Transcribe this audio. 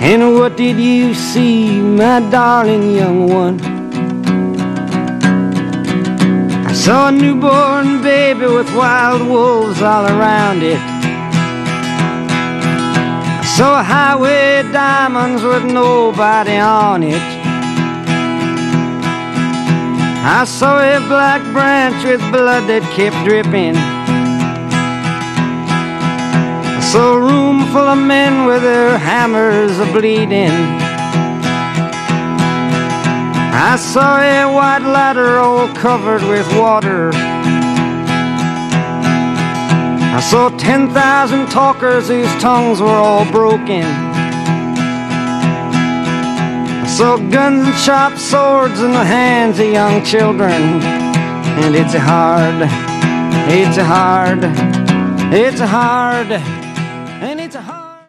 And what did you see, my darling young one? I saw a newborn baby with wild wolves all around it. I saw highway diamonds with nobody on it. I saw a black branch with blood that kept dripping. I saw a room full of men with their hammers a-bleeding. I saw a white ladder all covered with water. I saw 10,000 talkers whose tongues were all broken. I saw guns and sharp swords in the hands of young children. And it's hard, it's hard, it's hard